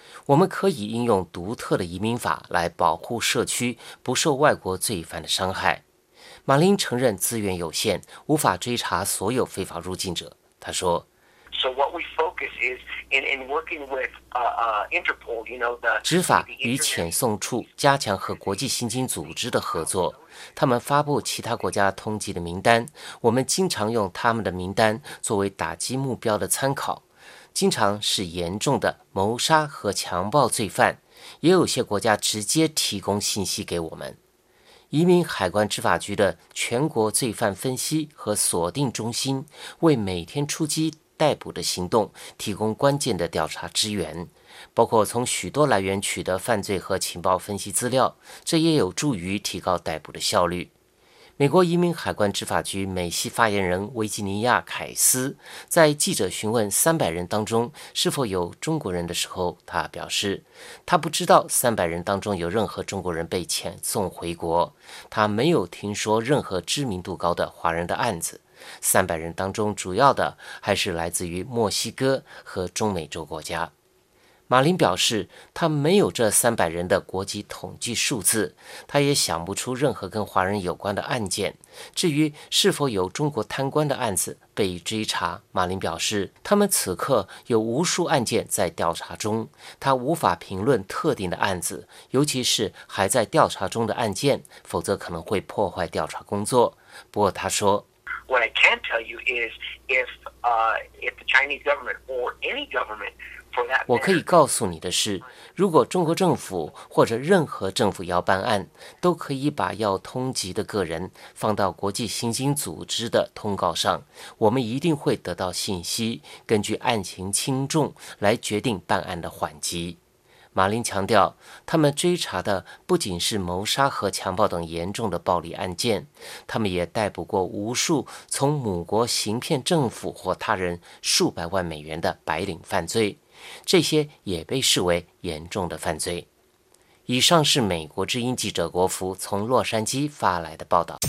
我们可以应用独特的移民法来保护社区不受外国罪犯的伤害。马林承认资源有限，无法追查所有非法入境者。他说 So what we focus is in, in working with uh, uh, Interpol, you know, the 执法与遣送处加强和国际刑警组织的合作，他们发布其他国家通缉的名单，我们经常用他们的名单作为打击目标的参考，经常是严重的谋杀和强暴罪犯，也有些国家直接提供信息给我们。移民海关执法局的全国罪犯分析和锁定中心为每天出击逮捕的行动提供关键的调查支援，包括从许多来源取得犯罪和情报分析资料，这也有助于提高逮捕的效率。美国移民海关执法局美西发言人维吉尼亚·凯斯在记者询问三百人当中是否有中国人的时候，他表示他不知道三百人当中有任何中国人被遣送回国，他没有听说任何知名度高的华人的案子。三百人当中主要的还是来自于墨西哥和中美洲国家。马林表示他没有这三百人的国籍统计数字，他也想不出任何跟华人有关的案件。至于是否有中国贪官的案子被追查，马林表示他们此刻有无数案件在调查中，他无法评论特定的案子，尤其是还在调查中的案件，否则可能会破坏调查工作。不过他说 What I can tell you is if, uh, if the Chinese government or any government for that 我可以告诉你的是，如果中国政府或者任何政府要办案，都可以把要通缉的个人放到国际刑警组织的通告上，我们一定会得到信息，根据案情轻重来决定办案的缓急。马林强调，他们追查的不仅是谋杀和强暴等严重的暴力案件，他们也逮捕过无数从母国行骗政府或他人数百万美元的白领犯罪，这些也被视为严重的犯罪。以上是美国之音记者国福从洛杉矶发来的报道。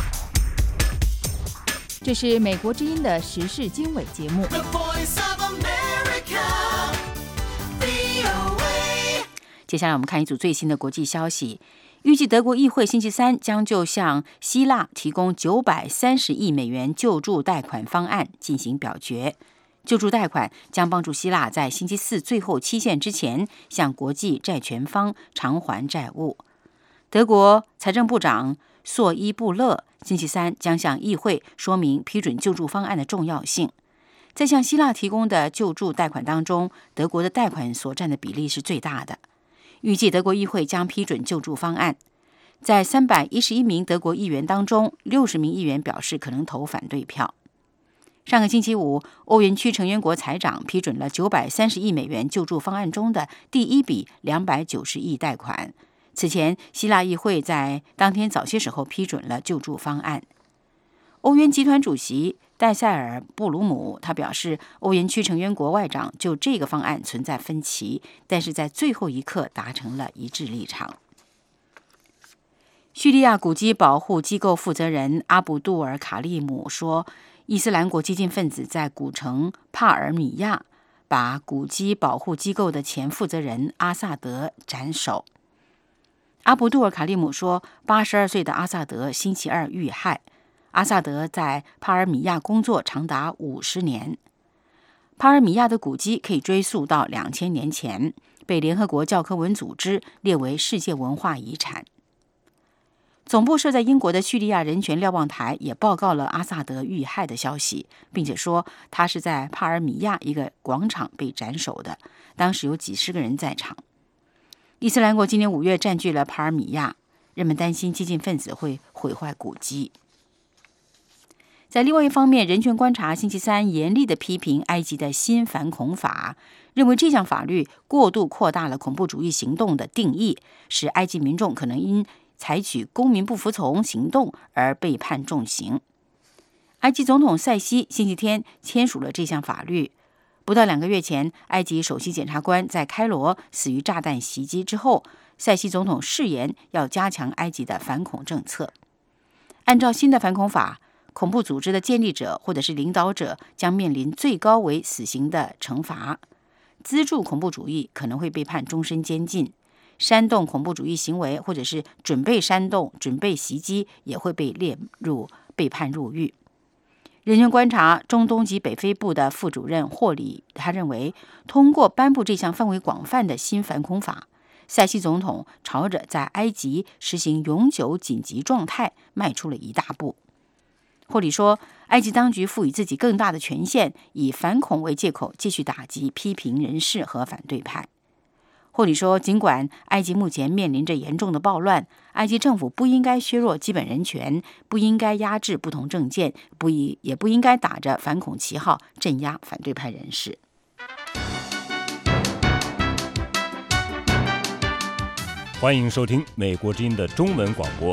这是美国之音的时事经纬节目。接下来我们看一组最新的国际消息。预计德国议会星期三将就向希腊提供九百三十亿美元救助贷款方案进行表决。救助贷款将帮助希腊在星期四最后期限之前向国际债权方偿还债务。德国财政部长索伊布勒星期三将向议会说明批准救助方案的重要性。在向希腊提供的救助贷款当中，德国的贷款所占的比例是最大的。预计德国议会将批准救助方案。在三百一十一名德国议员当中，六十名议员表示可能投反对票。上个星期五，欧元区成员国财长批准了九百三十亿美元救助方案中的第一笔两百九十亿贷款。此前，希腊议会在当天早些时候批准了救助方案。欧元集团主席戴塞尔·布鲁姆他表示，欧元区成员国外长就这个方案存在分歧，但是在最后一刻达成了一致立场。叙利亚古迹保护机构负责人阿卜杜尔·卡利姆说，伊斯兰国激进分子在古城帕尔米亚把古迹保护机构的前负责人阿萨德斩首。阿卜杜尔·卡利姆说，八十二岁的阿萨德星期二遇害。阿萨德在帕尔米亚工作长达五十年。帕尔米亚的古迹可以追溯到两千年前，被联合国教科文组织列为世界文化遗产。总部设在英国的叙利亚人权瞭望台也报告了阿萨德遇害的消息，并且说他是在帕尔米亚一个广场被斩首的，当时有几十个人在场。伊斯兰国今年五月占据了帕尔米亚，人们担心激进分子会毁坏古迹。在另外一方面，人权观察星期三严厉地批评埃及的新反恐法，认为这项法律过度扩大了恐怖主义行动的定义，使埃及民众可能因采取公民不服从行动而被判重刑。埃及总统塞西星期天签署了这项法律。不到两个月前，埃及首席检察官在开罗死于炸弹袭击之后，塞西总统誓言要加强埃及的反恐政策。按照新的反恐法，恐怖组织的建立者或者是领导者将面临最高为死刑的惩罚。 资助恐怖主义可能会被判终身监禁。煽动恐怖主义行为或者是准备煽动、准备袭击也会被列入被判入狱。人权观察中东及北非部的副主任霍里，他认为，通过颁布这项范围广泛的新反恐法，塞西总统朝着在埃及实行永久紧急状态迈出了一大步。霍里说，埃及当局赋予自己更大的权限，以反恐为借口继续打击批评人士和反对派。霍里说，尽管埃及目前面临着严重的暴乱，埃及政府不应该削弱基本人权，不应该压制不同政见，不也也不应该打着反恐旗号镇压反对派人士。 欢迎收听美国之音的中文广播。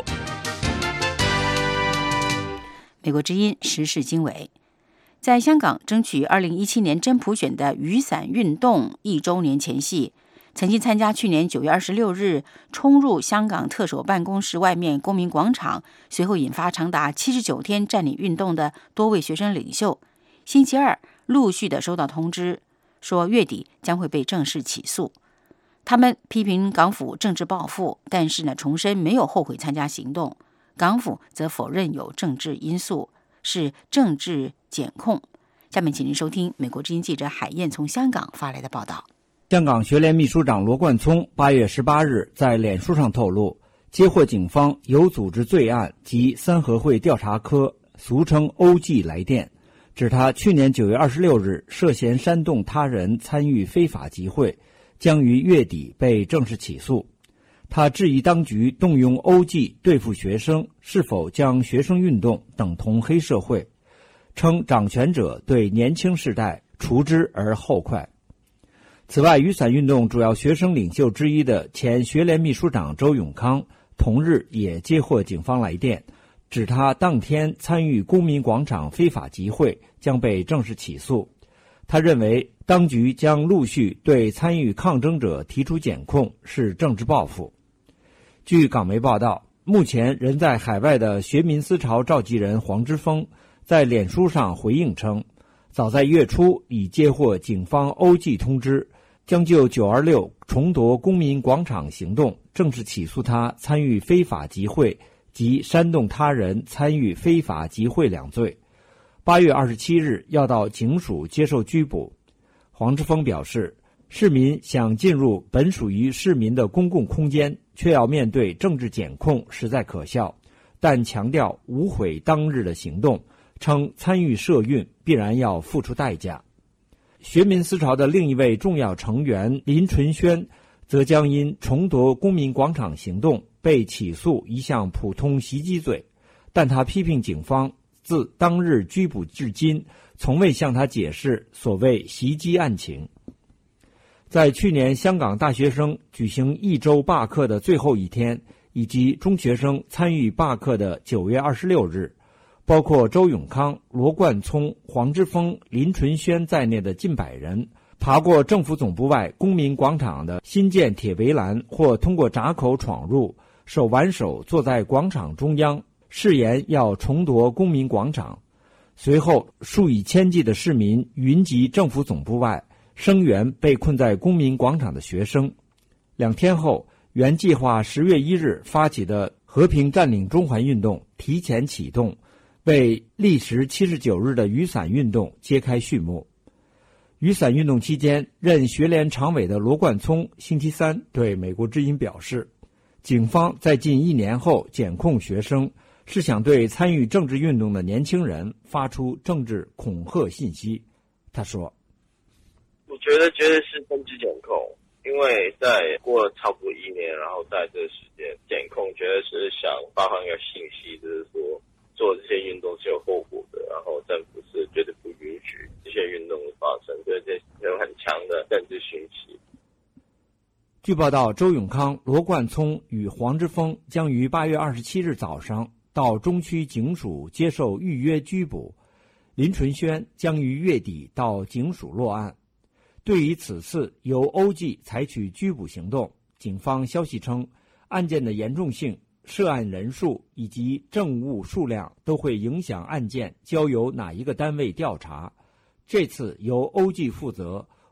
美国之音时事经纬，在香港争取二零一七年真普选的雨伞运动一周年前夕，曾经参加去年九月二十六日冲入香港特首办公室外面公民广场，随后引发长达七十九天占领运动的多位学生领袖，星期二陆续的收到通知，说月底将会被正式起诉。他们批评港府政治报复，但是呢，重申没有后悔参加行动。港府则否认有政治因素，是政治检控。下面请您收听美国之音记者海燕从香港发来的报道。 香港学联秘书长罗冠聪八月十八日在脸书上透露，接获警方有组织罪案及三合会调查科俗称 O G 来电，指他去年九月二十六日涉嫌煽动他人参与非法集会，将于月底被正式起诉。他质疑当局动用 O G 对付学生，是否将学生运动等同黑社会，称掌权者对年轻世代除之而后快。此外，雨伞运动主要学生领袖之一的前学联秘书长周永康同日也接获警方来电，指他当天参与公民广场非法集会，将被正式起诉。他认为当局将陆续对参与抗争者提出检控，是政治报复。据港媒报道，目前人在海外的学民思潮召集人黄之锋在脸书上回应称，早在月初已接获警方 O G 通知，将就九二六重夺公民广场行动正式起诉他参与非法集会及煽动他人参与非法集会两罪。八月二十七日要到警署接受拘捕。黄之锋表示，市民想进入本属于市民的公共空间，却要面对政治检控，实在可笑，但强调无悔当日的行动，称参与社运必然要付出代价。学民思潮的另一位重要成员林纯轩则将因重夺公民广场行动被起诉一项普通袭击罪，但他批评警方自当日拘捕至今从未向他解释所谓袭击案情。在去年香港大学生举行一周罢课的最后一天，以及中学生参与罢课的九月二十六日，包括周永康、罗冠聪、黄之锋、林纯轩在内的近百人爬过政府总部外公民广场的新建铁围栏，或通过闸口闯入，手挽手坐在广场中央，誓言要重夺公民广场。随后数以千计的市民云集政府总部外，声援被困在公民广场的学生。两天后，原计划十月一日发起的和平占领中环运动提前启动，为历时七十九日的雨伞运动揭开序幕。雨伞运动期间，任学联常委的罗冠聪星期三对美国之音表示，警方在近一年后检控学生，是想对参与政治运动的年轻人发出政治恐吓信息。他说， 我觉得绝对是政治检控，因为在过了差不多一年，然后在这个时间检控，绝对是想发放一个信息，就是说做这些运动是有后果的，然后政府是绝对不允许这些运动的发生，所以这有很强的政治讯息。 据报道，周永康、罗冠聪与黄之锋将于八月二十七日早上到中区警署接受预约拘捕，林纯轩将于月底到警署落案。对于此次由 O G 采取拘捕行动，警方消息称，案件的严重性、涉案人数以及证物数量都会影响案件交由哪一个单位调查。这次由 O G 负责，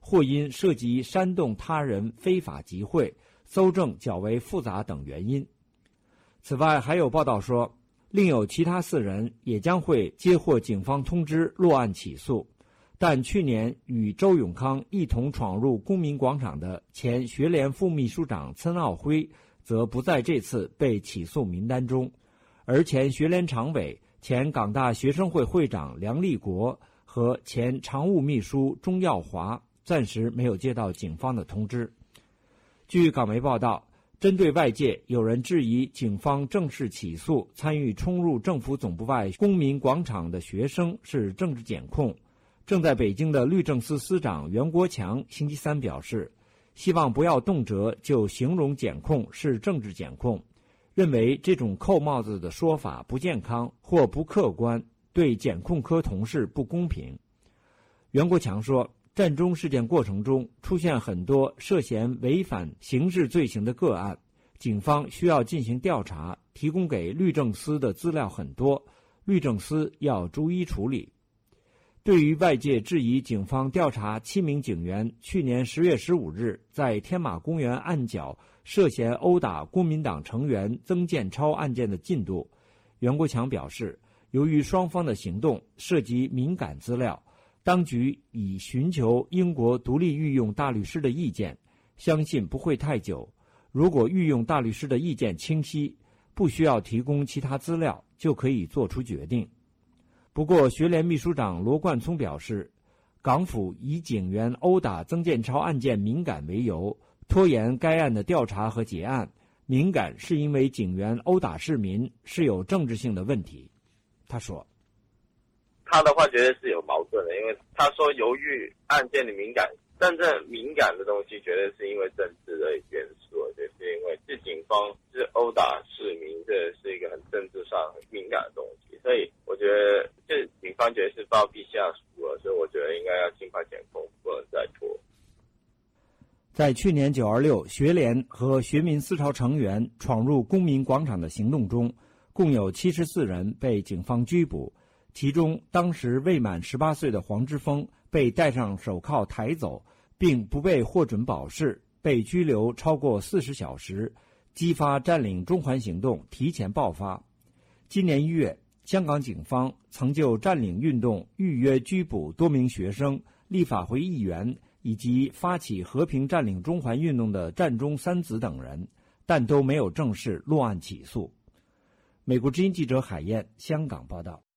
或因涉及煽动他人非法集会、搜证较为复杂等原因。此外，还有报道说，另有其他四人也将会接获警方通知落案起诉，但去年与周永康一同闯入公民广场的前学联副秘书长岑奥辉则不在这次被起诉名单中，而前学联常委、前港大学生会会长梁立国和前常务秘书钟耀华暂时没有接到警方的通知。据港媒报道，针对外界有人质疑警方正式起诉参与冲入政府总部外公民广场的学生是政治检控，正在北京的律政司司长袁国强星期三表示，希望不要动辄就形容检控是政治检控，认为这种扣帽子的说法不健康或不客观，对检控科同事不公平。袁国强说，占中事件过程中出现很多涉嫌违反刑事罪行的个案，警方需要进行调查，提供给律政司的资料很多，律政司要逐一处理。对于外界质疑警方调查七名警员去年十月十五日在天马公园暗角涉嫌殴打国民党成员曾建超案件的进度，袁国强表示，由于双方的行动涉及敏感资料，当局已寻求英国独立御用大律师的意见，相信不会太久。如果御用大律师的意见清晰，不需要提供其他资料，就可以做出决定。不过，学联秘书长罗冠聪表示，港府以警员殴打曾建超案件敏感为由，拖延该案的调查和结案。敏感是因为警员殴打市民是有政治性的问题。他说， 他的话绝对是有矛盾的，因为他说由于案件的敏感，真正敏感的东西绝对是因为政治的元素，就是因为是警方是殴打市民，这是一个很政治上很敏感的东西，所以我觉得这警方觉得是包庇下属了，所以我觉得应该要尽快检控，不能再拖。 在去年九二六学联和学民思潮成员闯入公民广场的行动中，共有七十四人被警方拘捕，其中当时未满十八岁的黄之锋被戴上手铐抬走，并不被获准保释，被拘留超过四十小时，激发占领中环行动提前爆发。今年一月，香港警方曾就占领运动预约拘捕多名学生、立法会议员以及发起和平占领中环运动的占中三子等人，但都没有正式落案起诉。美国之音记者海燕香港报道。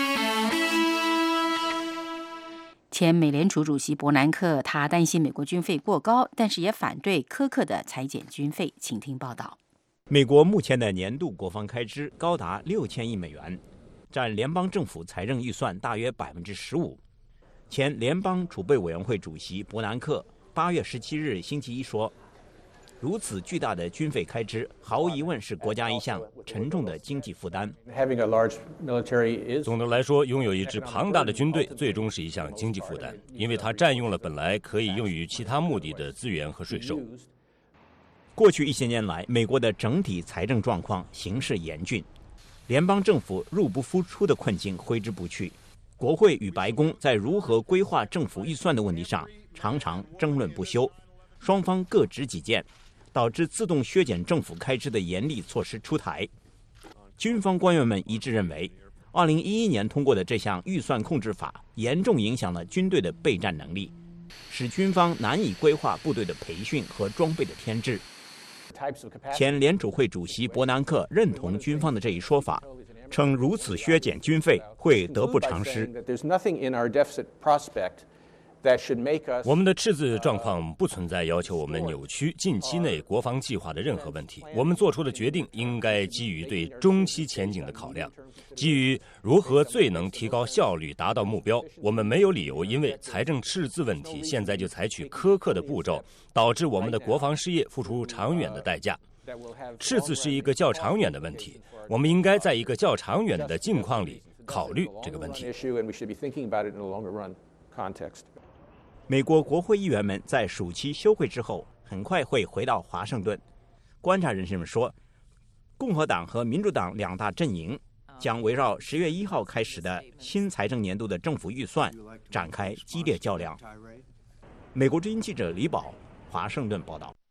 前美联储主席伯南克，他担心美国军费过高，但是也反对苛刻的裁减军费。请听报道。 美国目前的年度国防开支高达六千亿美元，占联邦政府财政预算大约百分之十五。前联邦储备委员会主席伯南克八月十七日星期一说，如此巨大的军费开支，毫无疑问是国家一项沉重的经济负担。 总的来说，拥有一支庞大的军队最终是一项经济负担，因为它占用了本来可以用于其他目的的资源和税收。 过去一些年来，美国的整体财政状况形势严峻，联邦政府入不敷出的困境挥之不去。国会与白宫在如何规划政府预算的问题上常常争论不休，双方各执己见，导致自动削减政府开支的严厉措施出台。军方官员们一致认为，二零一一年通过的这项预算控制法严重影响了军队的备战能力，使军方难以规划部队的培训和装备的添置。前联储会主席伯南克认同军方的这一说法，称如此削减军费会得不偿失。 我们的赤字状况不存在要求我们扭曲近期内国防计划的任何问题。我们做出的决定应该基于对中期前景的考量，基于如何最能提高效率达到目标。我们没有理由因为财政赤字问题现在就采取苛刻的步骤，导致我们的国防事业付出长远的代价。赤字是一个较长远的问题，我们应该在一个较长远的境况里考虑这个问题。 美国国会议员们在暑期休会之后很快会回到华盛顿。观察人士们说，共和党和民主党两大阵营将围绕十月一号开始的新财政年度的政府预算展开激烈较量。 美国之音记者李宝华盛顿报道。